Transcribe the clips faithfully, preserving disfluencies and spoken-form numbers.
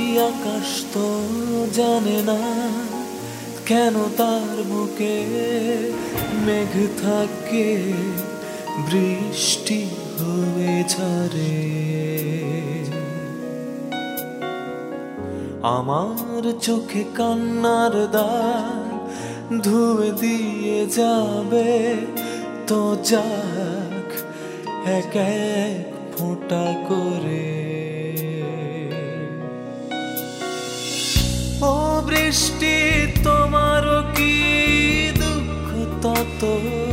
আকাশ তো জানে না কেন তার বুকে মেঘ থাকে বৃষ্টি হয়ে ঝরে। আমার চোখে কান্নার দাগ ধুয়ে দিয়ে যাবে তো যাক এক এক ফোঁটা করে। ও বৃষ্টি তোমারও কি দুঃখ তত,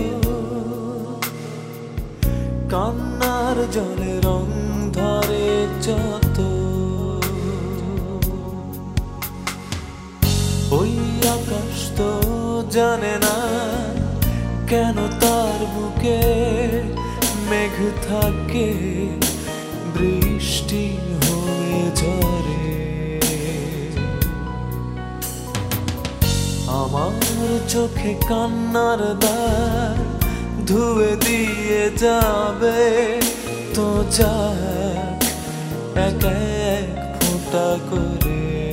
কান্নার জলে রং ধরে যত। ওই আকাশ তো জানে না কেন তার বুকে মেঘ থাকে বৃষ্টি হয়ে ঝরে। আমার চোখে কান্নার দাগ ধুয়ে দিয়ে যাবে তো যাক এক এক ফোঁটা করে।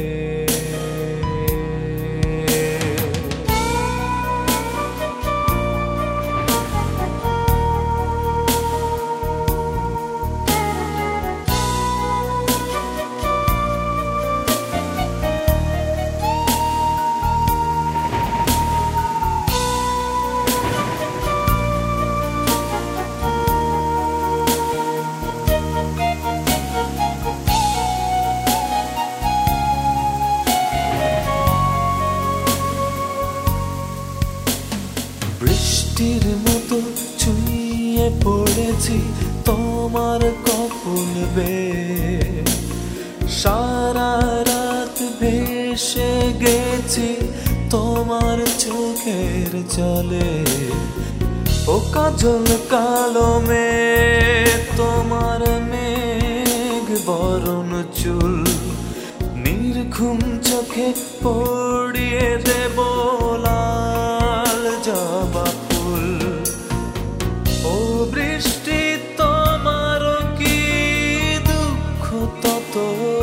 বৃষ্টির মতো ছুঁয়ে পড়েছি তোমার কপল বেয়ে, সারা রাত ভেসে গেছি তোমার চোখের জলে। ও কাজল কালো মেয়ে তোমার মেঘ বরণ চুল, নির্ঘুম চোখে পড়িয়ে দেব লাল জবা ফুল। ও বৃষ্টি তোমারও কি দুঃখ তত,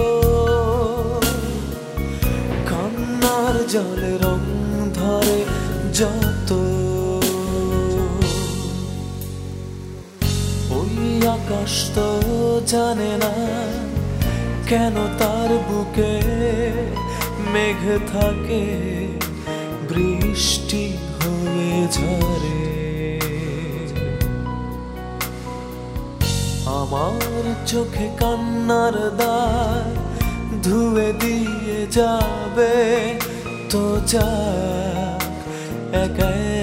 কান্নার জলে রং ধরে যত। ওই আকাশ তো জানে না কেন তার বুকে মেঘ থাকে বৃষ্টি হয়ে ঝরে। আমার চোখে কান্নার দাগ ধুয়ে দিয়ে যাবে তো যাক এক